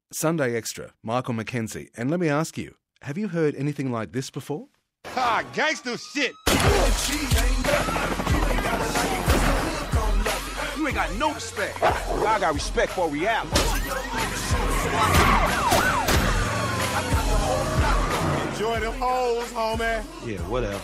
Sunday Extra, Michael Mackenzie. And let me ask you, have you heard anything like this before? Ha, gangster shit. You ain't got no respect. I got respect for reality. Enjoy them hoes, homie. Yeah, whatever.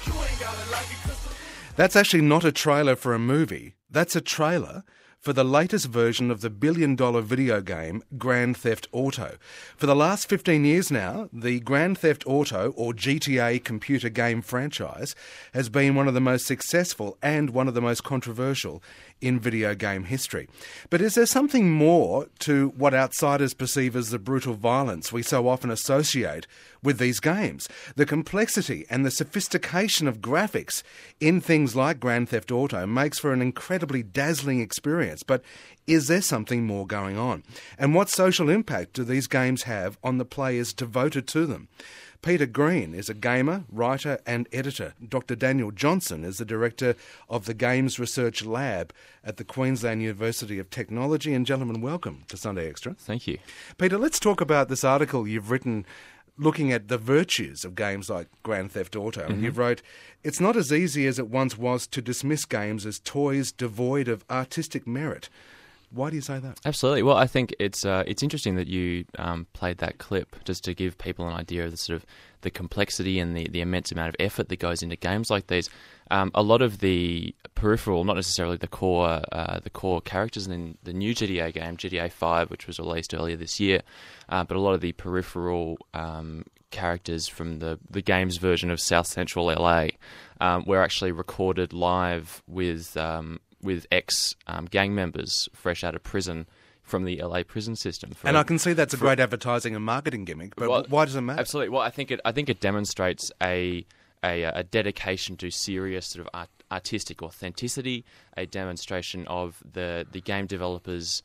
That's actually not a trailer for a movie. That's a trailer for the latest version of the billion-dollar video game Grand Theft Auto. For the last 15 years now, the Grand Theft Auto, or GTA computer game franchise, has been one of the most successful and one of the most controversial in video game history. But is there something more to what outsiders perceive as the brutal violence we so often associate with these games? The complexity and the sophistication of graphics in things like Grand Theft Auto makes for an incredibly dazzling experience. But is there something more going on? And what social impact do these games have on the players devoted to them? Peter Green is a gamer, writer and editor. Dr. Daniel Johnson is the director of the Games Research Lab at the Queensland University of Technology. And gentlemen, welcome to Sunday Extra. Thank you. Peter, let's talk about this article you've written looking at the virtues of games like Grand Theft Auto. And you wrote, "It's not as easy as it once was to dismiss games as toys devoid of artistic merit." Why do you say that? Absolutely. Well, I think it's interesting that you played that clip just to give people an idea of the sort of the complexity and the immense amount of effort that goes into games like these. A lot of the peripheral, not necessarily the core characters in the new GTA game, GTA 5, which was released earlier this year, but a lot of the peripheral characters from the game's version of South Central LA were actually recorded live with ex-gang members fresh out of prison from the LA prison system. And I can see that's a great advertising and marketing gimmick, but why does it matter? Absolutely. Well, I think it demonstrates a dedication to serious sort of artistic authenticity, a demonstration of the game developers'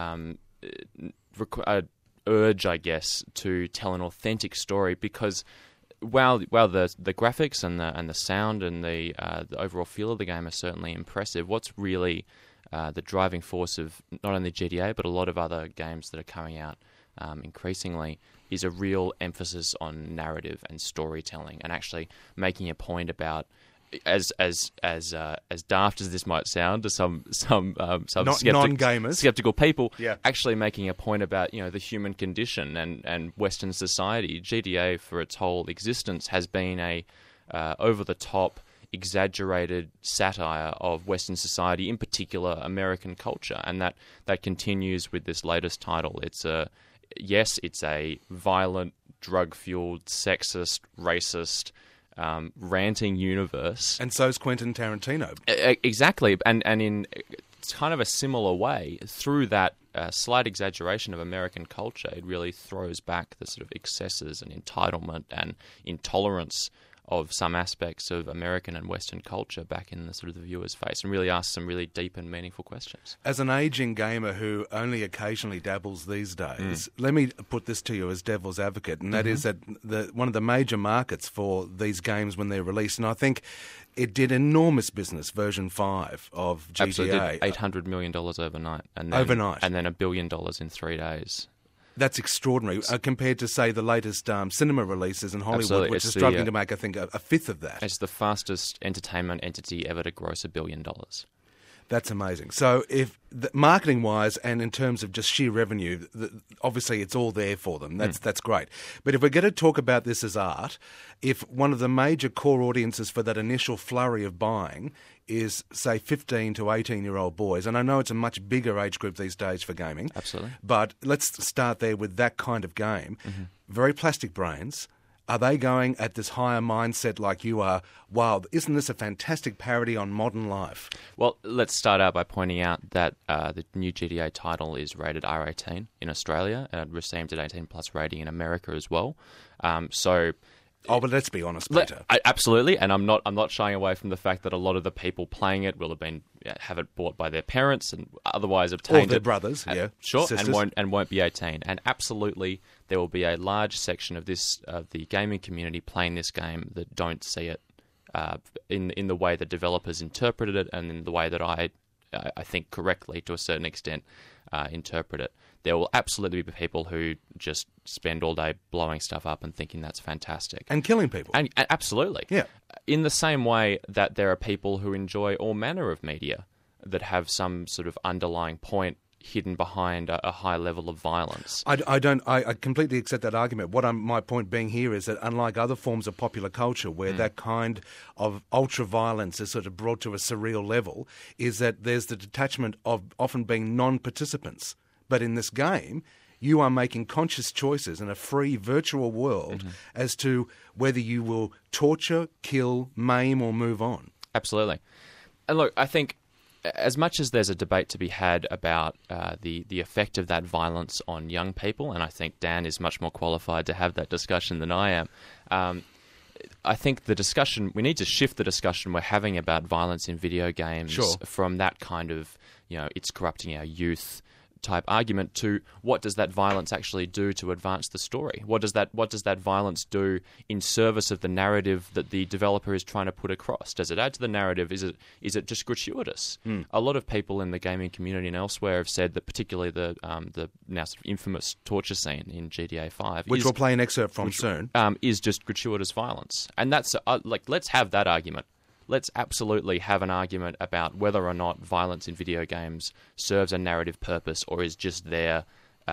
urge, I guess, to tell an authentic story, because while the graphics and the sound and the overall feel of the game are certainly impressive, what's really the driving force of not only GTA but a lot of other games that are coming out increasingly is a real emphasis on narrative and storytelling, and actually making a point about, as daft as this might sound to some non-gamers, skeptical people, yeah, actually making a point about the human condition and Western society. GTA, for its whole existence, has been a over-the-top, exaggerated satire of Western society, in particular American culture, and that continues with this latest title. It's a violent, drug-fueled, sexist, racist, ranting universe. And so's Quentin Tarantino. Exactly. And in kind of a similar way, through that slight exaggeration of American culture, it really throws back the sort of excesses and entitlement and intolerance of some aspects of American and Western culture back in the sort of the viewer's face, and really asks some really deep and meaningful questions. As an aging gamer who only occasionally dabbles these days, let me put this to you as devil's advocate, and that is that one of the major markets for these games when they're released, and I think it did enormous business, version 5 of GTA. Absolutely, did $800 million overnight. And then $1 billion in 3 days. That's extraordinary compared to, say, the latest cinema releases in Hollywood, Absolutely. which is struggling to make, I think, a fifth of that. It's the fastest entertainment entity ever to gross $1 billion. That's amazing. So if marketing-wise and in terms of just sheer revenue, obviously it's all there for them. That's great. But if we're going to talk about this as art, if one of the major core audiences for that initial flurry of buying is, say, 15 to 18-year-old boys, and I know it's a much bigger age group these days for gaming. Absolutely. But let's start there with that kind of game. Very plastic brains. Are they going at this higher mindset like you are? Wow, isn't this a fantastic parody on modern life? Well, let's start out by pointing out that the new GTA title is rated R18 in Australia, and it received an 18+ rating in America as well. Oh, but let's be honest, Peter. Absolutely, and I'm not shying away from the fact that a lot of the people playing it will have it bought by their parents and otherwise obtained or their brothers, sure, sisters. and won't be 18. And absolutely, there will be a large section of the gaming community playing this game that don't see it in the way that developers interpreted it, and in the way that I think correctly to a certain extent interpret it. there will absolutely be people who just spend all day blowing stuff up and thinking that's fantastic. And killing people. And absolutely. Yeah. In the same way that there are people who enjoy all manner of media that have some sort of underlying point hidden behind a high level of violence. I completely accept that argument. My point being here is that unlike other forms of popular culture where that kind of ultra-violence is sort of brought to a surreal level, is that there's the detachment of often being non-participants. But in this game, you are making conscious choices in a free virtual world as to whether you will torture, kill, maim or move on. Absolutely. And look, I think as much as there's a debate to be had about the effect of that violence on young people, and I think Dan is much more qualified to have that discussion than I am, I think the discussion, we need to shift the discussion we're having about violence in video games from that kind of, it's corrupting our youth type argument to what does that violence actually do to advance the story? What does that violence do in service of the narrative that the developer is trying to put across? Does it add to the narrative? Is it just gratuitous? A lot of people in the gaming community and elsewhere have said that particularly the now sort of infamous torture scene in GTA 5, which we'll play an excerpt from soon, is just gratuitous violence, and that's let's have that argument. Let's absolutely have an argument about whether or not violence in video games serves a narrative purpose or is just there,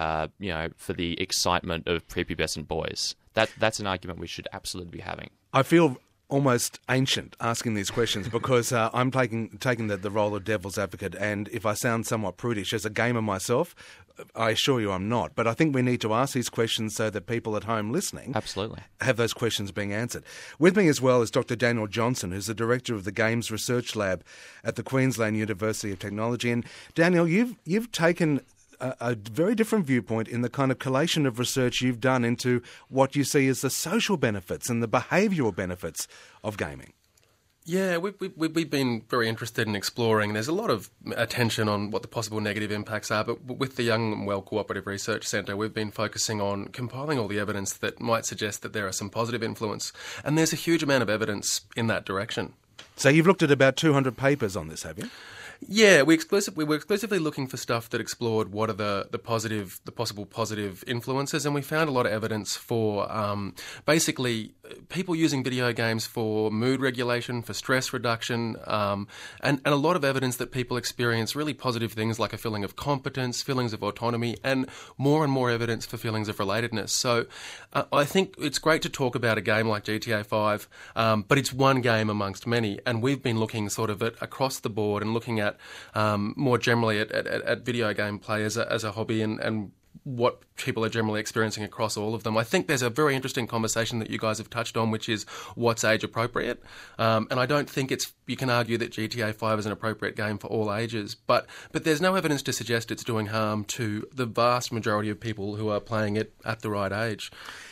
for the excitement of prepubescent boys. That's an argument we should absolutely be having. I feel almost ancient asking these questions because I'm taking the role of devil's advocate, and if I sound somewhat prudish as a gamer myself, I assure you I'm not. But I think we need to ask these questions so that people at home listening absolutely have those questions being answered. With me as well is Dr. Daniel Johnson, who's the Director of the Games Research Lab at the Queensland University of Technology. And Daniel, you've taken a very different viewpoint in the kind of collation of research you've done into what you see as the social benefits and the behavioural benefits of gaming. Yeah, we've been very interested in exploring. There's a lot of attention on what the possible negative impacts are, but with the Young and Well Cooperative Research Centre, we've been focusing on compiling all the evidence that might suggest that there are some positive influence, and there's a huge amount of evidence in that direction. So you've looked at about 200 papers on this, have you? Yeah, we were exclusively looking for stuff that explored what are the possible positive influences, and we found a lot of evidence for basically people using video games for mood regulation, for stress reduction, and a lot of evidence that people experience really positive things like a feeling of competence, feelings of autonomy, and more evidence for feelings of relatedness. So I think it's great to talk about a game like GTA 5, but it's one game amongst many, and we've been looking sort of at across the board and looking at more generally at video game play as a hobby and what people are generally experiencing across all of them. I think there's a very interesting conversation that you guys have touched on, which is what's age appropriate. And I don't think you can argue that GTA 5 is an appropriate game for all ages, but there's no evidence to suggest it's doing harm to the vast majority of people who are playing it at the right age.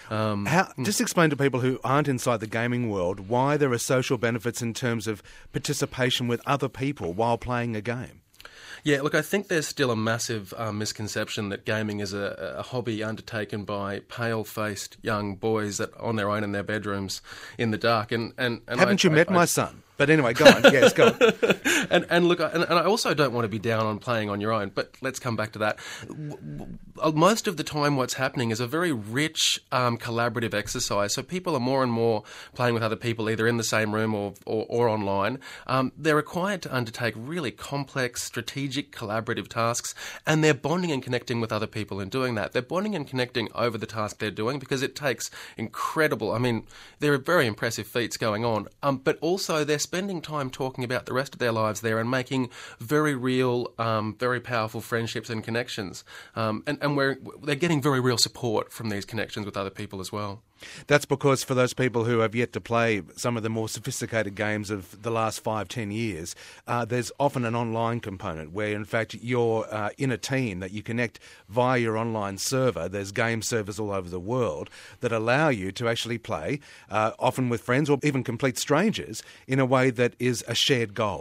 Just explain to people who aren't inside the gaming world why there are social benefits in terms of participation with other people while playing a game. Yeah, look, I think there's still a massive misconception that gaming is a hobby undertaken by pale-faced young boys that on their own in their bedrooms in the dark. And haven't you met my son? But anyway, go on. Yes, go on. And look, and I also don't want to be down on playing on your own, but let's come back to that. Most of the time what's happening is a very rich collaborative exercise. So people are more and more playing with other people either in the same room or online. They're required to undertake really complex, strategic, collaborative tasks, and they're bonding and connecting with other people in doing that. They're bonding and connecting over the task they're doing because it takes there are very impressive feats going on, but also they're spending time talking about the rest of their lives there and making very real, very powerful friendships and connections. And they're getting very real support from these connections with other people as well. That's because for those people who have yet to play some of the more sophisticated games of the last 5-10 years, there's often an online component where, in fact, you're in a team that you connect via your online server. There's game servers all over the world that allow you to actually play, often with friends or even complete strangers, in a way that is a shared goal.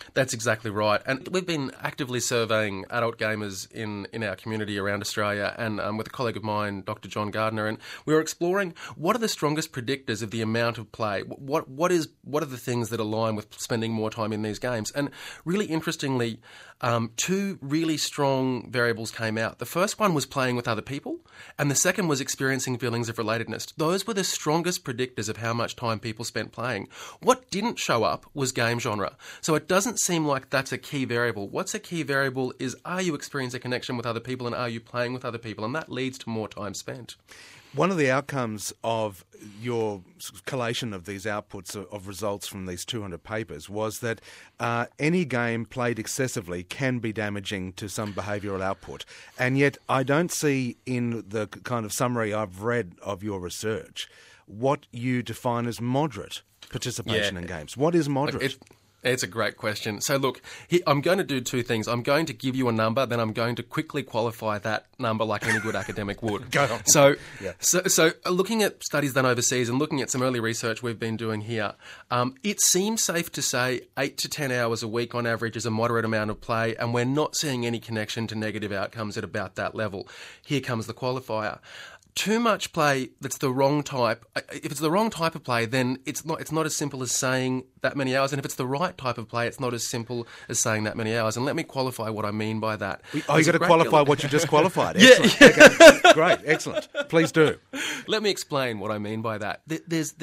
That's exactly right. And we've been actively surveying adult gamers in our community around Australia, and with a colleague of mine, Dr. John Gardner, and we were exploring what are the strongest predictors of the amount of play. What are the things that align with spending more time in these games? And really interestingly, two really strong variables came out. The first one was playing with other people, and the second was experiencing feelings of relatedness. Those were the strongest predictors of how much time people spent playing. What didn't show up was game genre. So it doesn't seem like that's a key variable. What's a key variable is, are you experiencing a connection with other people, and are you playing with other people? And that leads to more time spent. One of the outcomes of your collation of these outputs of results from these 200 papers was that any game played excessively can be damaging to some behavioural output. And yet I don't see in the kind of summary I've read of your research what you define as moderate participation in games. What is moderate? It's a great question. So look, I'm going to do two things. I'm going to give you a number, then I'm going to quickly qualify that number like any good academic would. Go on. So looking at studies done overseas and looking at some early research we've been doing here, it seems safe to say 8 to 10 hours a week on average is a moderate amount of play, and we're not seeing any connection to negative outcomes at about that level. Here comes the qualifier. Too much play that's the wrong type. If it's the wrong type of play, then it's not as simple as saying that many hours. And if it's the right type of play, it's not as simple as saying that many hours. And let me qualify what I mean by that. Oh, you've got to qualify what you just qualified. Excellent. Yeah. Okay. Great. Excellent. Please do. Let me explain what I mean by that. There's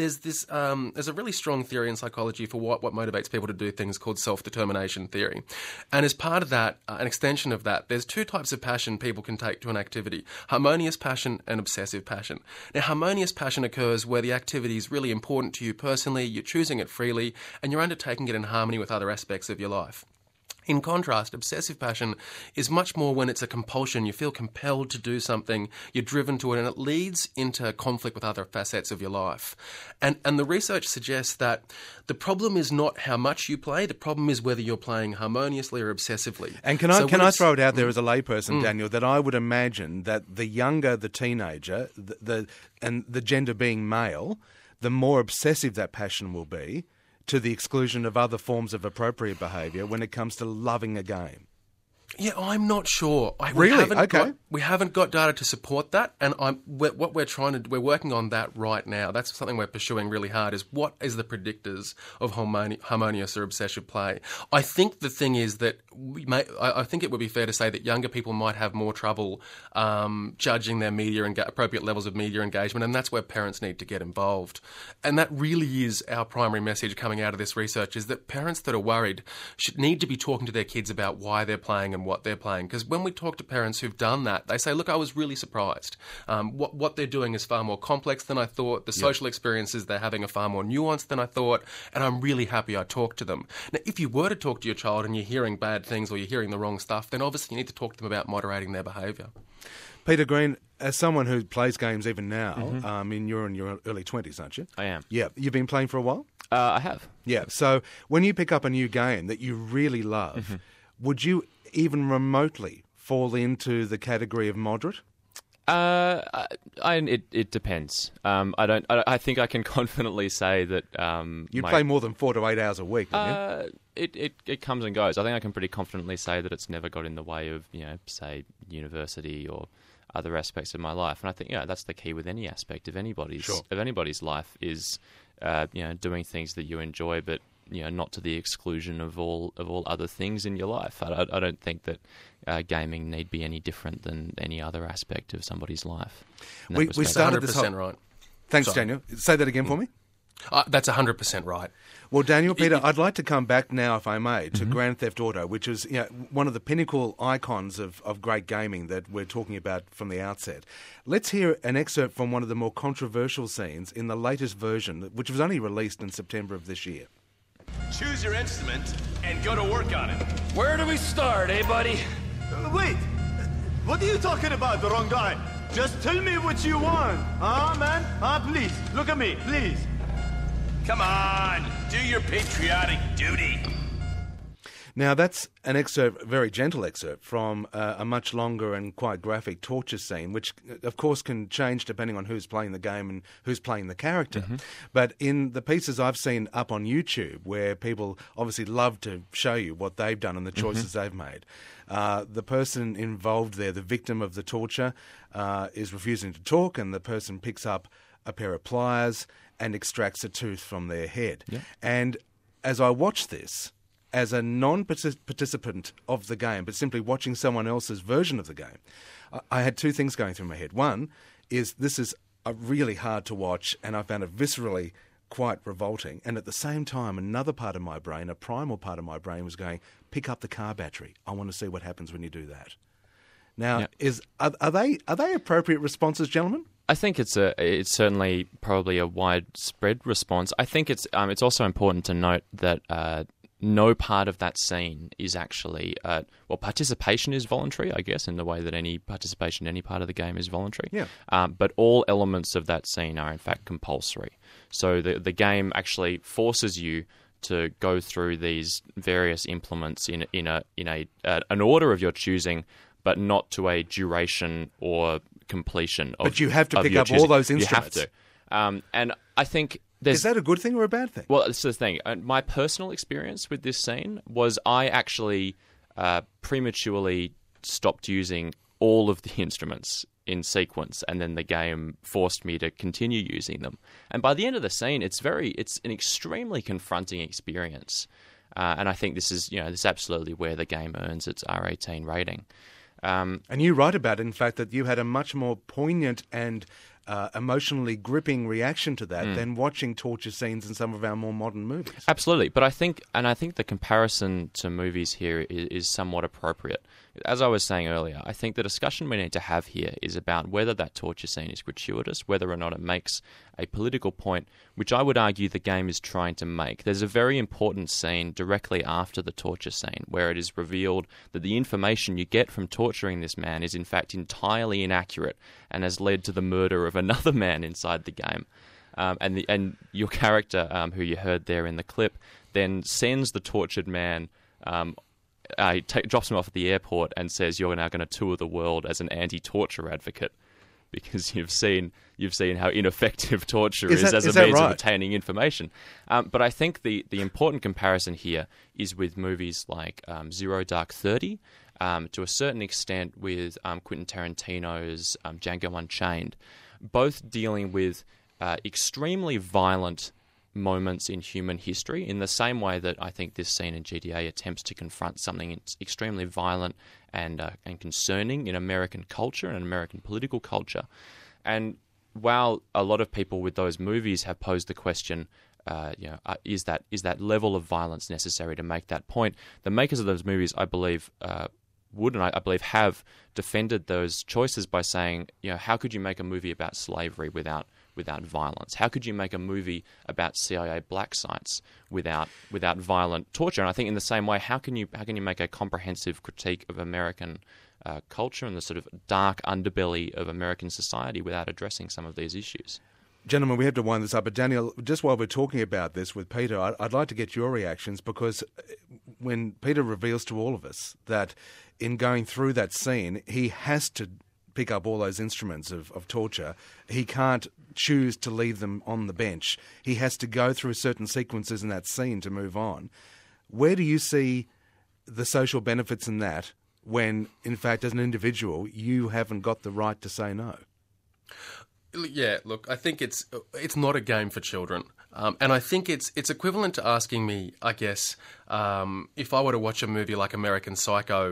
a really strong theory in psychology for what motivates people to do things called self-determination theory. And as part of that, an extension of that, there's two types of passion people can take to an activity: harmonious passion and obsessive passion. Now, harmonious passion occurs where the activity is really important to you personally, you're choosing it freely, and you're undertaking it in harmony with other aspects of your life. In contrast, obsessive passion is much more when it's a compulsion. You feel compelled to do something, you're driven to it, and it leads into conflict with other facets of your life. And the research suggests that the problem is not how much you play, the problem is whether you're playing harmoniously or obsessively. And can I throw it out there as a layperson, Daniel, that I would imagine that the younger the teenager, and the gender being male, the more obsessive that passion will be, to the exclusion of other forms of appropriate behaviour when it comes to loving a game. Yeah, I'm not sure. Really? Okay. We haven't got data to support that, and we're working on that right now. That's something we're pursuing really hard, is what is the predictors of harmonious or obsessive play. I think the thing is that I think it would be fair to say that younger people might have more trouble judging their appropriate levels of media engagement, and that's where parents need to get involved. And that really is our primary message coming out of this research, is that parents that are worried should need to be talking to their kids about why they're playing and what they're playing. Because when we talk to parents who've done that, they say, look, I was really surprised. What they're doing is far more complex than I thought. The social experiences they're having are far more nuanced than I thought, and I'm really happy I talked to them. Now, if you were to talk to your child and you're hearing bad things or you're hearing the wrong stuff, then obviously you need to talk to them about moderating their behaviour. Peter Green, as someone who plays games even now, you're in your early 20s, aren't you? I am. Yeah. You've been playing for a while? I have. Yeah. So when you pick up a new game that you really love, would you even remotely fall into the category of moderate? It depends. I think I can confidently say that you play more than 4 to 8 hours a week, don't you? It comes and goes. I think I can pretty confidently say that it's never got in the way of, say, university or other aspects of my life. And I think that's the key with any aspect of anybody's life is doing things that you enjoy, but not to the exclusion of all other things in your life. I don't think that gaming need be any different than any other aspect of somebody's life. We started this 100% right. Thanks, Sorry. Daniel. Say that again for me. That's 100% right. Well, Daniel, Peter, I'd like to come back now, if I may, to Grand Theft Auto, which is one of the pinnacle icons of great gaming that we're talking about from the outset. Let's hear an excerpt from one of the more controversial scenes in the latest version, which was only released in September of this year. Choose your instrument and go to work on it. Where do we start, buddy? Wait! What are you talking about, the wrong guy? Just tell me what you want. Man? Please, look at me, please. Come on, do your patriotic duty. Now, that's an excerpt, a very gentle excerpt, from a much longer and quite graphic torture scene, which, of course, can change depending on who's playing the game and who's playing the character. But in the pieces I've seen up on YouTube, where people obviously love to show you what they've done and the choices they've made, the person involved there, the victim of the torture, is refusing to talk, and the person picks up a pair of pliers and extracts a tooth from their head. And as I watched this, as a non-participant of the game, but simply watching someone else's version of the game, I had two things going through my head. One is this is really hard to watch, and I found it viscerally quite revolting. And at the same time, another part of my brain, a primal part of my brain, was going, pick up the car battery. I want to see what happens when you do that. Now, are they appropriate responses, gentlemen? I think it's certainly probably a widespread response. I think it's also important to note that no part of that scene is actually participation is voluntary, I guess, in the way that any participation in any part of the game is voluntary. But all elements of that scene are in fact compulsory. So the game actually forces you to go through these various implements in an order of your choosing, but not to a duration or completion of. But you have to pick your up choosing. all those instruments. You have to. And I think is that a good thing or a bad thing? Well, it's the thing. My personal experience with this scene was I actually prematurely stopped using all of the instruments in sequence, and then the game forced me to continue using them. And by the end of the scene, it's an extremely confronting experience. And I think this is absolutely where the game earns its R18 rating. And you write about, in fact, that you had a much more poignant and emotionally gripping reaction to that than watching torture scenes in some of our more modern movies. Absolutely, but I think the comparison to movies here is somewhat appropriate. As I was saying earlier, I think the discussion we need to have here is about whether that torture scene is gratuitous, whether or not it makes a political point, which I would argue the game is trying to make. There's a very important scene directly after the torture scene where it is revealed that the information you get from torturing this man is in fact entirely inaccurate and has led to the murder of another man inside the game. And your character, who you heard there in the clip, then sends the tortured man, drops him off at the airport and says, "You're now going to tour the world as an anti-torture advocate," because you've seen how ineffective torture is as a means of obtaining information. But I think the important comparison here is with movies like Zero Dark 30, to a certain extent with Quentin Tarantino's Django Unchained, both dealing with extremely violent moments in human history in the same way that I think this scene in GTA attempts to confront something extremely violent and concerning in American culture and American political culture. And while a lot of people with those movies have posed the question, is that level of violence necessary to make that point, the makers of those movies, I believe, would and I believe have defended those choices by saying, how could you make a movie about slavery without violence? How could you make a movie about CIA black sites without violent torture? And I think in the same way, how can you make a comprehensive critique of American culture and the sort of dark underbelly of American society without addressing some of these issues? Gentlemen, we have to wind this up, but Daniel, just while we're talking about this with Peter, I'd like to get your reactions, because when Peter reveals to all of us that in going through that scene, he has to pick up all those instruments of torture. He can't choose to leave them on the bench. He has to go through certain sequences in that scene to move on. Where do you see the social benefits in that when, in fact, as an individual, you haven't got the right to say no? Yeah, look, I think it's not a game for children. And I think it's equivalent to asking me, I guess, if I were to watch a movie like American Psycho,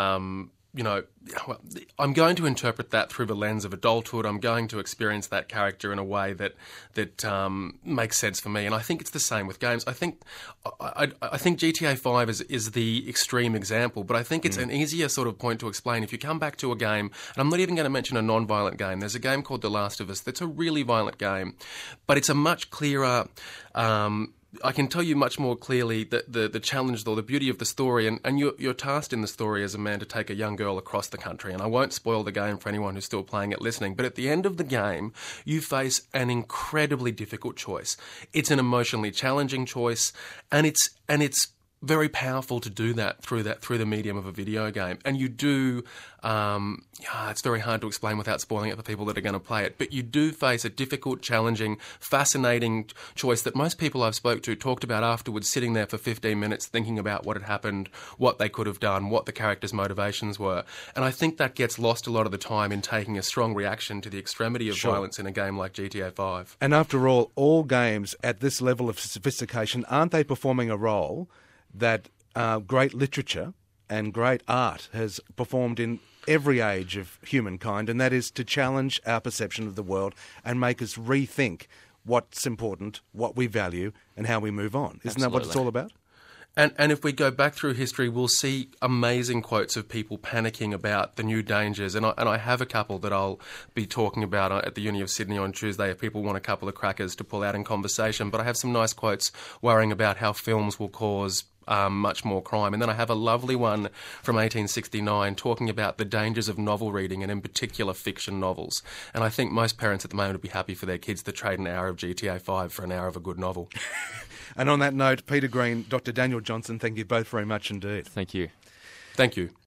I'm going to interpret that through the lens of adulthood. I'm going to experience that character in a way that makes sense for me. And I think it's the same with games. I think GTA 5 is the extreme example, but I think it's an easier sort of point to explain. If you come back to a game, and I'm not even going to mention a non-violent game, there's a game called The Last of Us that's a really violent game, but it's a much clearer... I can tell you much more clearly the challenge or the beauty of the story, and you're tasked in the story as a man to take a young girl across the country. And I won't spoil the game for anyone who's still playing it listening, but at the end of the game, you face an incredibly difficult choice. It's an emotionally challenging choice, and it's very powerful to do that through the medium of a video game. And you do, it's very hard to explain without spoiling it for people that are going to play it, but you do face a difficult, challenging, fascinating choice that most people I've spoke to talked about afterwards, sitting there for 15 minutes thinking about what had happened, what they could have done, what the characters' motivations were. And I think that gets lost a lot of the time in taking a strong reaction to the extremity of violence in a game like GTA 5. And after all games at this level of sophistication, aren't they performing a role that great literature and great art has performed in every age of humankind, and that is to challenge our perception of the world and make us rethink what's important, what we value, and how we move on. Isn't that what it's all about? And if we go back through history, we'll see amazing quotes of people panicking about the new dangers. And I have a couple that I'll be talking about at the Uni of Sydney on Tuesday if people want a couple of crackers to pull out in conversation. But I have some nice quotes worrying about how films will cause much more crime. And then I have a lovely one from 1869 talking about the dangers of novel reading, and in particular fiction novels. And I think most parents at the moment would be happy for their kids to trade an hour of GTA 5 for an hour of a good novel. And on that note, Peter Green, Dr. Daniel Johnson, thank you both very much indeed. Thank you. Thank you.